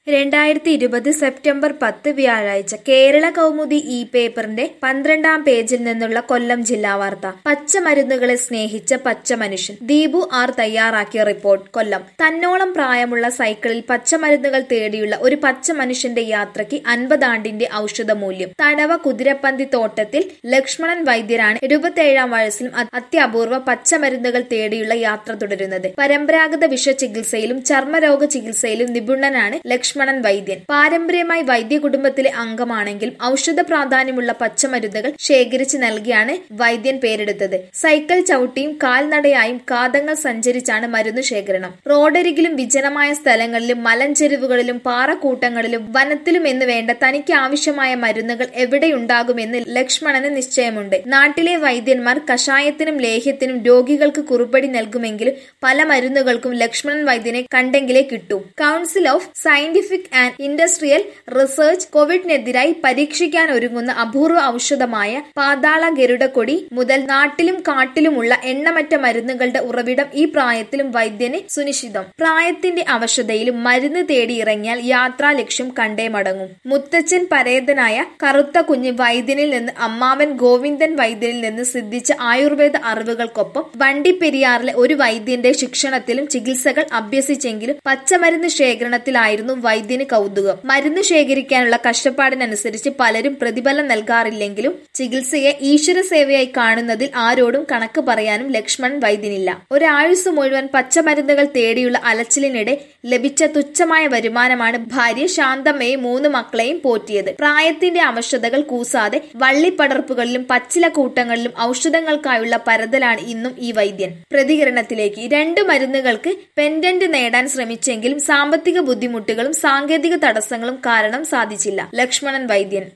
2020 September 10 വ്യാഴാഴ്ച കേരള കൗമുദി പേപ്പറിന്റെ 12-ാം പേജിൽ നിന്നുള്ള കൊല്ലം ജില്ലാ വാർത്ത. പച്ചമരുന്നുകളെ സ്നേഹിച്ച പച്ചമനുഷ്യൻ. ദീപു ആർ തയ്യാറാക്കിയ റിപ്പോർട്ട്. കൊല്ലം. തന്നോളം പ്രായമുള്ള സൈക്കിളിൽ പച്ചമരുന്നുകൾ തേടിയുള്ള ഒരു പച്ചമനുഷ്യന്റെ യാത്രയ്ക്ക് 50 ആണ്ടിന്റെ ഔഷധമൂല്യം. തടവ കുതിരപ്പന്തി തോട്ടത്തിൽ ലക്ഷ്മണൻ വൈദ്യരാണ് 27-ാം വയസ്സിലും അത്യപൂർവ പച്ചമരുന്നുകൾ തേടിയുള്ള യാത്ര തുടരുന്നത്. പരമ്പരാഗത വിഷചികിത്സയിലും ചർമ്മരോഗ ചികിത്സയിലും നിപുണനാണ് ലക്ഷ്മണൻ വൈദ്യൻ. പാരമ്പര്യമായി വൈദ്യ കുടുംബത്തിലെ അംഗമാണെങ്കിലും ഔഷധ പ്രാധാന്യമുള്ള പച്ചമരുന്നുകൾ ശേഖരിച്ച് നൽകിയാണ് വൈദ്യൻ പേരെടുത്തത്. സൈക്കിൾ ചവിട്ടിയും കാൽനടയായും കാതങ്ങൾ സഞ്ചരിച്ചാണ് മരുന്നു ശേഖരണം. റോഡരികിലും വിജനമായ സ്ഥലങ്ങളിലും മലഞ്ചെരുവുകളിലും പാറക്കൂട്ടങ്ങളിലും വനത്തിലും എന്ന് വേണ്ട തനിക്ക് ആവശ്യമായ മരുന്നുകൾ എവിടെയുണ്ടാകുമെന്ന് ലക്ഷ്മണന് നിശ്ചയമുണ്ട്. നാട്ടിലെ വൈദ്യന്മാർ കഷായത്തിനും ലേഹ്യത്തിനും രോഗികൾക്ക് കുറുപ്പടി നൽകുമെങ്കിലും പല മരുന്നുകൾക്കും ലക്ഷ്മണൻ വൈദ്യനെ കണ്ടെങ്കിലേ കിട്ടൂ. Council of scientific and industrial research കോവിഡിനെതിരായി പരീക്ഷിക്കാൻ ഒരുങ്ങുന്ന അപൂർവ ഔഷധമായ പാതാള ഗരുഡക്കൊടി മുതൽ നാട്ടിലും കാട്ടിലുമുള്ള എണ്ണമറ്റ മരുന്നുകളുടെ ഉറവിടം ഈ പ്രായത്തിലും വൈദ്യന് സുനിശ്ചിതം. പ്രായത്തിന്റെ അവശതയിലും മരുന്ന് തേടി ഇറങ്ങിയാൽ യാത്രാ ലക്ഷ്യം കണ്ടേ മടങ്ങും. മുത്തച്ഛൻ പരേതനായ കറുത്ത കുഞ്ഞ് വൈദ്യനിൽ നിന്ന് അമ്മാവൻ ഗോവിന്ദൻ വൈദ്യനിൽ നിന്ന് സിദ്ധിച്ച ആയുർവേദ അറിവുകൾക്കൊപ്പം വണ്ടിപ്പെരിയാറിലെ ഒരു വൈദ്യന്റെ ശിക്ഷണത്തിലും ചികിത്സകൾ അഭ്യസിച്ചെങ്കിലും പച്ചമരുന്ന് ശേഖരണത്തിലായിരുന്നു വൈദ്യന് കൗതുകം. മരുന്ന് ശേഖരിക്കാനുള്ള കഷ്ടപ്പാടിനനുസരിച്ച് പലരും പ്രതിഫലം നൽകാറില്ലെങ്കിലും ചികിത്സയെ ഈശ്വര സേവയായി കാണുന്നതിൽ ആരോടും കണക്ക് പറയാനും ലക്ഷ്മണൻ വൈദ്യനില്ല. ഒരായുസ് മുഴുവൻ പച്ചമരുന്നുകൾ തേടിയുള്ള അലച്ചിലിനിടെ ലഭിച്ച തുച്ഛമായ വരുമാനമാണ് ഭാര്യ ശാന്തമ്മയെയും 3 മക്കളെയും പോറ്റിയത്. പ്രായത്തിന്റെ അവശതകൾ കൂസാതെ വള്ളിപ്പടർപ്പുകളിലും പച്ചില കൂട്ടങ്ങളിലും ഔഷധങ്ങൾക്കായുള്ള പരതലാണ് ഇന്നും ഈ വൈദ്യൻ. പ്രതികരണത്തിലേക്ക്. 2 മരുന്നുകൾക്ക് പെൻഡന്റ് നേടാൻ ശ്രമിച്ചെങ്കിലും സാമ്പത്തിക ബുദ്ധിമുട്ടുകളും സാങ്കേതിക തടസ്സങ്ങളും കാരണം സാധിച്ചില്ല. ലക്ഷ്മണൻ വൈദ്യൻ.